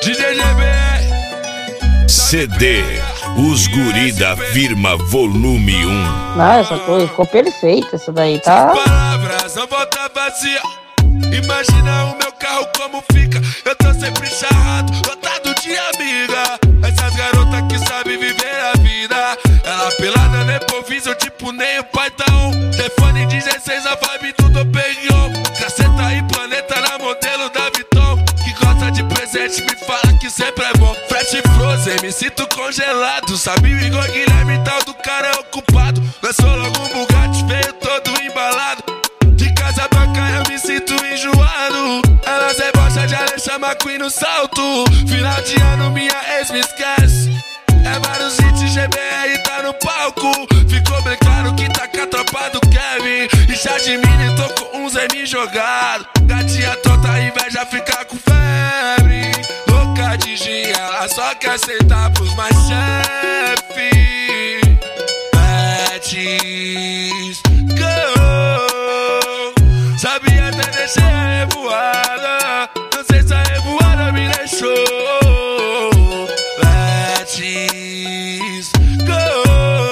DJ GBR CD Os Guri da Firma Volume 1. Não, essa coisa ficou perfeita, essa daí tá. Palavras não volta vazia. Imagina o meu carro como fica. Eu tô sempre charrado, lotado de amiga. Essas garotas que sabem viver a vida. Ela pelada no improviso, tipo nem o pai tá on. Telefone 16, a vibe do Dopenion. Caceta e planeta na modelo da Viton. Que gosta de presente, me fala que sempre é bom. Fresh Frozen, me sinto congelado. Sabe o Igor Guilherme, tal do cara é ocupado. Lançou logo um Bugatti, veio todo embalado. De Casa Branca eu me sinto enjoado. Elas debocham de Alexandre McQueen no salto. Final de ano minha ex me esquece. É vários hits, GBR tá no palco. Ficou bem claro que tá com a tropa do Kevin. E já de mini tô com uns M jogado. Gatinha tonta, inveja fica com febre. Louca de gin, ela só quer aceitar pros mais chefe. Betis, go. Sabia até deixei a revoada. Não sei se a revoada me deixou. Betis, go.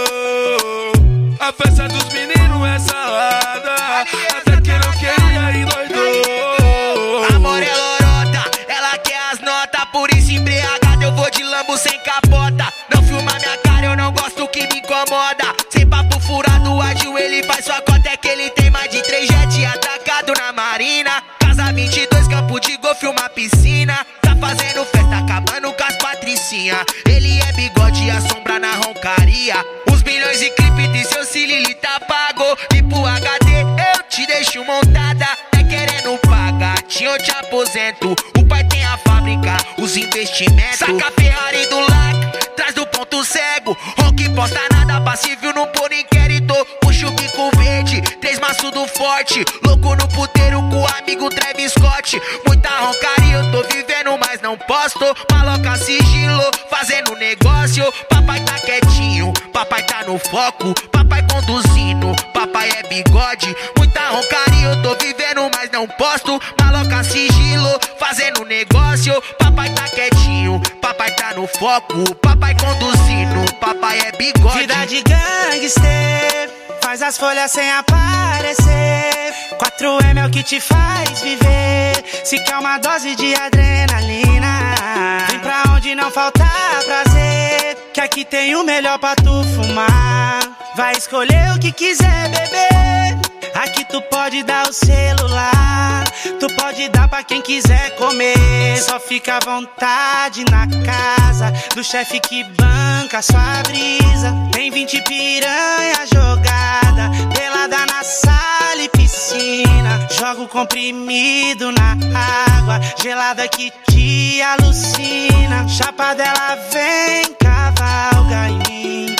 A festa dos meninos é salada. Até que não queria endoidou. Amor é lorota, ela quer as notas. Por isso embriagado eu vou de Lambo sem capota. Não filma minha cara, eu não gosto que me incomoda. Sem papo furado, ágil ele faz sua cota. É que ele tem mais de 3 jet atacado na marina. Casa 22, campo de golfe, uma piscina. Tá fazendo festa, acabando com as patricinha. Ele é bigode e a sombra na roncaria. Uns milhões de clipe de seu Cilili tá pago. E pro HD eu te deixo montada. É querendo pagar, eu te aposento. O pai tem a fábrica, os investimentos. Saca a Ferrari do LAC, traz do ponto cego. Ronque posta nada, passível não por inquérito. Puxa o bico verde, 3 maços do forte. Louco no puteiro com o amigo Travis Scott. Muita roncaria, eu tô vivendo, mas não posto. Maloca sigilo, fazendo negócio. Papai tá quietinho, papai tá no foco. Papai conduzindo, papai é bigode. Muita roncaria, eu tô vivendo, mas não posto. Maloca sigilo, fazendo negócio. Papai tá quietinho, papai tá no foco. Papai conduzindo, papai é bigode. Vida de gangster, faz as folhas sem aparecer. 4M é o que te faz viver. Se quer uma dose de adrenalina, vem pra onde não falta prazer. Que aqui tem o melhor pra tu fumar. Vai escolher o que quiser beber. Aqui tu pode dar o celular, tu pode dar pra quem quiser comer. Só fica à vontade na casa do chefe que banca sua brisa. Tem 20 piranha jogada, pelada na sala e piscina. Joga o comprimido na água gelada que te alucina. Chapa dela vem, cavalga em mim.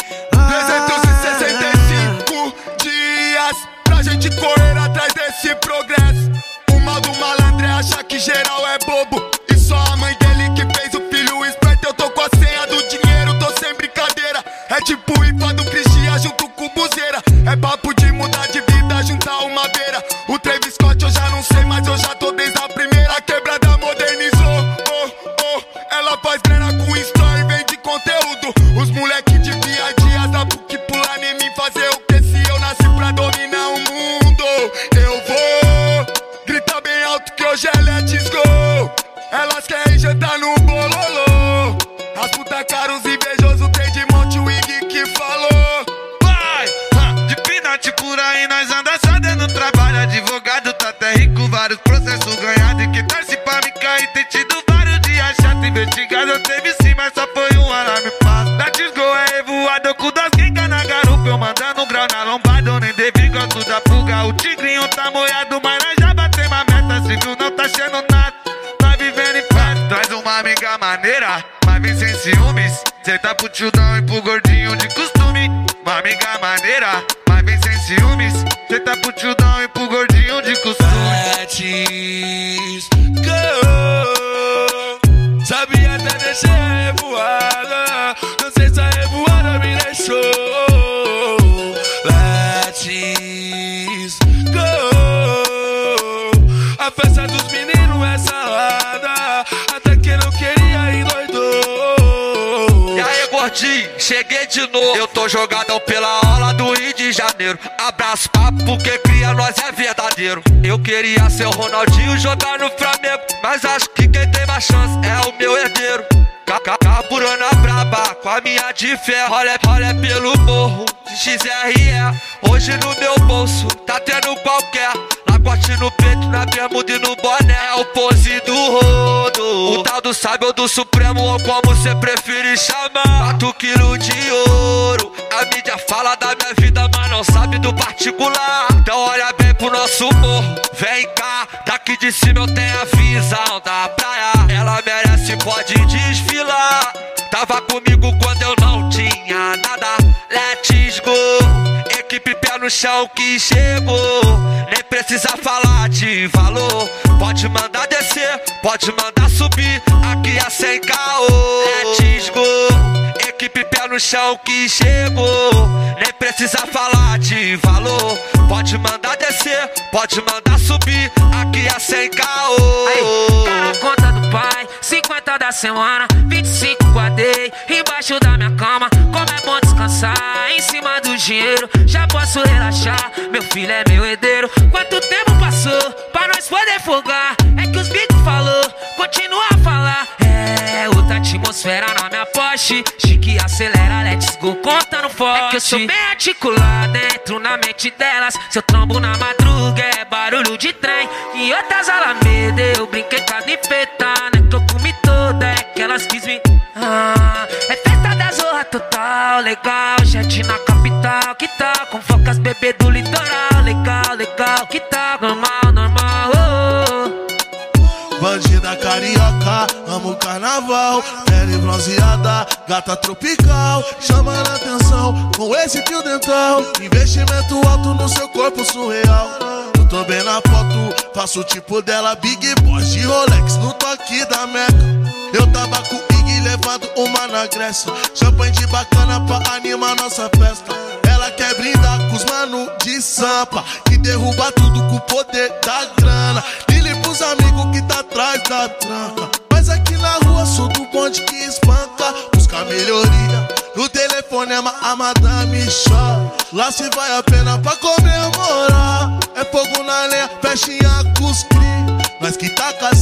365 dias pra gente correr atrás desse progresso. O mal do malandro é achar que geral é bobo. E só a mãe dele que fez o filho esperto. Eu tô com a senha do dinheiro, tô sem brincadeira. É tipo o IPA do Cristian junto com o Buzeira. É papo de mudar de vida, juntar uma beira. O Travis Scott eu já não sei, mas eu já tô desde a primeira. A quebrada modernizou, oh, oh. Ela faz grana com story, vende conteúdo. Os moleque de dia a dia da PUC pular em mim, fazer o que se eu nasci pra dominar o mundo. Eu vou gritar bem alto que hoje é let's go. Elas querem jantar no bololô. As puta caros invejosos tem de monte o Iggy que falou. Vai, de pinate por aí nós anda só dando trabalho. Advogado tá até rico, vários processos ganhados. E que torce pra me cair, tem tido vários dias chato. Investigado teve sim, mas só foi um alarme fácil. Let's go é revoado com das guingas na garupa. Eu mandando grau na lombada, eu nem devi, gosto da fuga. O tigrinho tá moiado, mas nós já batemos a meta. Civil não tá achando nada, tá vivendo em paz. Traz uma amiga maneira, mas vem sem ciúmes. Cê tá pro tildão e pro gordinho de costume. Uma amiga maneira, mas vem sem ciúmes. Cê tá pro tildão e pro gordinho de costume. Betis, go. Sabia até deixei a revoada. Não sei se a revoada me deixou. Betis, go. A festa dos meninos é salada. Até que não queria cheguei de novo. Eu tô jogadão pela aula do Rio de Janeiro. Abraço papo porque cria nós é verdadeiro. Eu queria ser o Ronaldinho jogar no Flamengo, mas acho que quem tem mais chance é o meu herdeiro. Carburando a braba com a minha de ferro. Olha pelo morro de XRE. Hoje no meu bolso tá tendo qualquer lagote no peito, na bermuda e no boné. É o pose do rodo, o tal do sábio do Supremo, ou como cê preferir chamar. 4 quilos de ouro. A mídia fala da minha vida, mas não sabe do particular. Então olha bem pro nosso morro, vem cá. Daqui de cima eu tenho a visão da praia. Ela merece, pode desfilar. Tava comigo quando eu não tinha nada. Let's go. Equipe pé no chão que chegou. Nem precisa falar de valor. Pode mandar descer, pode mandar subir. Aqui é sem caô. Let's go. Equipe pé no chão que chegou. Nem precisa falar de valor. Pode mandar descer, pode mandar subir. Aqui é sem caô. Aí, tá na conta do pai, 50 da semana, 25 guardei embaixo da minha cama. Como é bom descansar em cima do dinheiro. Já posso relaxar, meu filho é meu herdeiro. Quanto tempo passou pra nós poder folgar? É que os beats falou, continua a falar. É outra atmosfera na minha Porsche. Chique acelera, let's go, contando forte. É que eu sou bem articulado, entro na mente delas. Se eu trombo na madruga é barulho de trem. Em outras alamedas eu brinquei com as enfeitadas, que eu comi toda, é que elas quis me... é festa da zorra total, legal. Jet na capital, que tal? Com focas bebê do litoral, legal, legal, que tal? Normal, normal, Bandida carioca, amo o carnaval. Pele bronzeada, gata tropical, chamando a atenção com esse fio dental. Investimento alto no seu corpo surreal. Eu tô bem na foto, faço o tipo dela. Big Boss de Rolex no toque da Meca. Eu tava com o Ig levando uma na Grécia. Champanhe de bacana pra animar nossa festa. Ela quer brindar com os mano de Sampa, que derruba tudo com o poder da grana. Lili pros amigos que tá atrás da tranca. Mas aqui na rua sou do bonde que espanca. Busca melhoria, no telefone a madame chora. Lá se vai a pena pra comemorar. É fogo na lenha, festinha com os cri. Nós que tá com a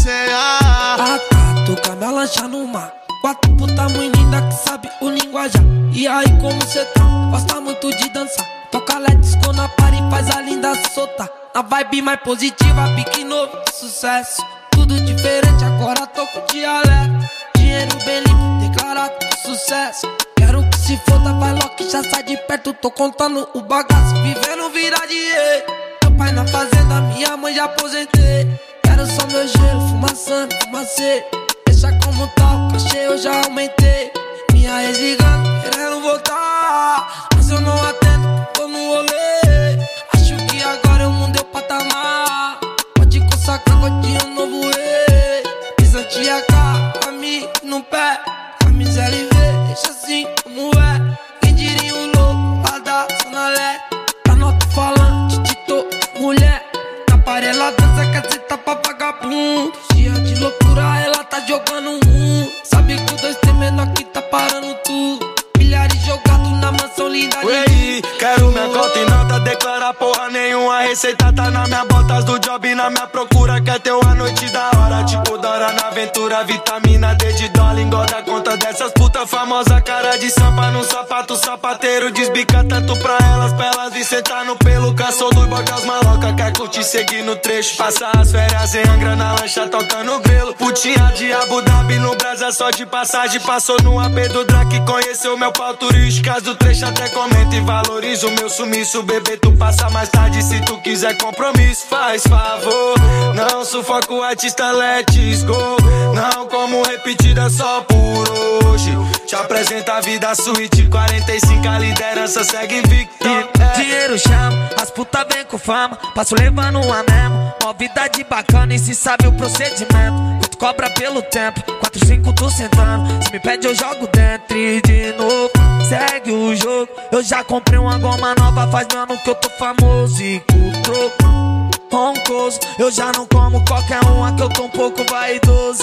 senha. Toca minha lancha no mar. 4 puta muito linda que sabe o linguajar. E aí como cê tá? Gosta muito de dançar. Toca let's go na party, faz a linda soltar. Na vibe mais positiva, pique novo, sucesso. Tudo diferente, agora tô com dialeto. Dinheiro bem limpo, declarado sucesso. Quero que se foda, vai logo que já sai de perto. Tô contando o bagaço, vivendo vida de rei. Meu pai na fazenda, minha mãe já aposentei. Quero só meu gelo, fumaçando, fumacê. Deixa como tá, o cachê eu já aumentei. Minha ex ligando, querendo voltar, mas eu não atendo, tô no rolê. Acho que agora eu mudei o patamar. Pode consagrar godinho um novo rei. Pisante AK, amigo no pé. Camisa LV, deixa assim como é. Quem diria um louco lá da Zona Leste. Tá no alto-falante, Tito, mulher. Na parela dança, caseta pra vagabundo. Dia de loucura, ela tá jogando um. Sabe que o 2 tem menor que tá parando tudo. Milhares jogados na mansão linda. Ué, quero minha conta e nota, declarar porra nenhuma. Receita tá na minha botas do job, na minha procura. Quer ter uma noite da hora, tipo Dora na aventura. Vitamina D de dólar, engorda conta dessas puta famosa. Cara de sampa no sapato, sapateiro desbica tanto pra elas vir sentar no pelo. Caçou do boy as maloca, quer curtir, seguir no trecho. Passar as férias em Angra na lancha, tocando grelo. Putinha de Abu Dhabi no Brasa, só de passagem. Passou no AP do Drake, conheceu meu pau turístico. Caso do trecho até comenta e valoriza o meu sumiço. Bebê, tu passa mais tarde se tu quiser compromisso. Faz favor, não sufoca o artista, let's go. Não como repetida só por hoje. Te apresenta a vida suíte, 45 a liderança segue invicto. Dinheiro chama, as puta vem com fama. Passo levando uma mesmo, uma vida de bacana e se sabe o procedimento. Tu cobra pelo tempo, 4, 5 tu sentando. Se me pede eu jogo dentro e de novo segue o jogo. Eu já comprei uma goma nova, faz um ano que eu tô famoso e com troco roncoso. Eu já não como qualquer uma que eu tô um pouco vaidoso.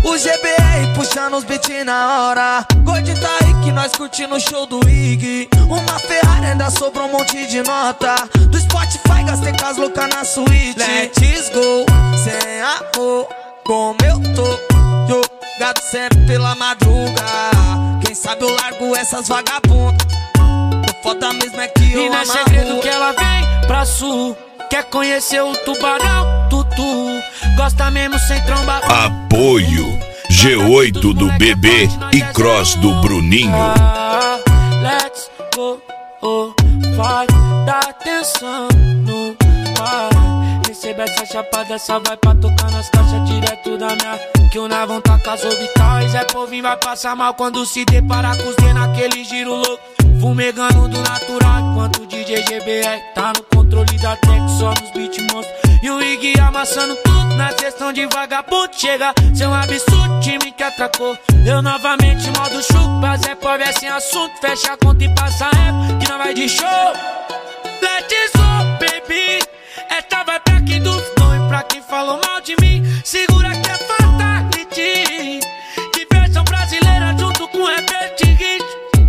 O GBR puxando os beats na hora. Gordinho tá aí que nós curtindo o show do Iggy. Uma Ferrari ainda sobrou um monte de nota. Do Spotify gastei com as loucas na suíte. Let's go, sem amor, como eu tô. Jogado sempre pela madruga. Quem sabe eu largo essas vagabundas. O foda mesmo é que eu amo. E não é segredo que ela vem pra sul. Quer conhecer o tubarão, tutu. Gosta mesmo sem tromba. Apoio G8 do Bebê e Cross do Bruninho. Let's go, vai dar atenção no pai. Recebe essa chapada, essa vai pra tocar nas caixas direto da minha. Que o Navão tá com as orbitais. É povinho vai passar mal quando se deparar com os D naquele giro louco. Fumegando do natural, enquanto o DJ GBR tá no controle da tech, só nos beat monstros. E o Iggy amassando tudo na sessão de vagabundo. Chega, seu absurdo, time que atracou. Eu novamente modo chupa, Zé pobre é sem assunto. Fecha a conta e passa rap, que não vai de show. Let's go, baby. Esta vai pra quem duvidou e pra quem falou mal de mim. Segura que é fatality. Diversão brasileira junto com repete hit.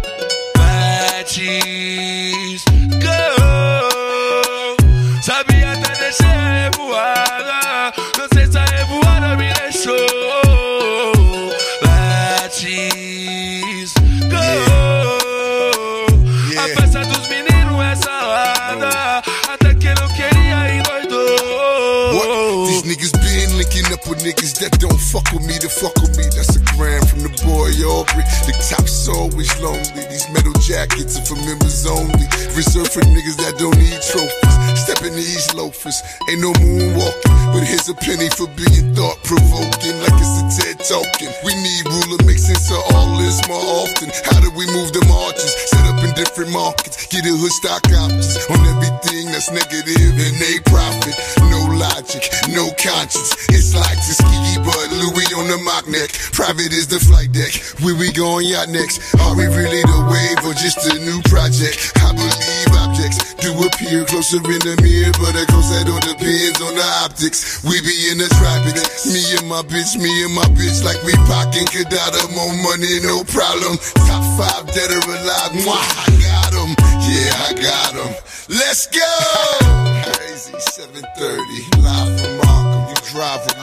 Let's go. Sabia até deixar a revoada. Não sei se a revoada me deixou. Let's go. A festa dos meninos é salada. Até que não queria endoidou. These niggas been linking up with niggas that don't fuck with me to fuck with me. That's a gram from the boy Aubrey. The top's always lonely. These metal jackets are for members only. Reserved for niggas that don't need trophies. Stepping these loafers, ain't no moonwalking. But here's a penny for being thought-provoking. Like it's a TED talking. We need ruler, make sense of all this more often. How do we move the marches? Set up in different markets. Get a hood stock options on everything that's negative and they profit. No logic, no conscience. It's like Tuskegee, but Louis on the mock neck. Private is the flight deck. Where we going yacht next? Are we really the wave or just a new project? I believe objects do appear closer in the mirror, but of course that all depends on the optics. We be in the tropics, me and my bitch, like we pockin' Kadada, more money, no problem. Top 5 dead or alive, mwah, I got 'em, yeah, I got 'em. Let's go! Crazy 730, live from Markham, you drive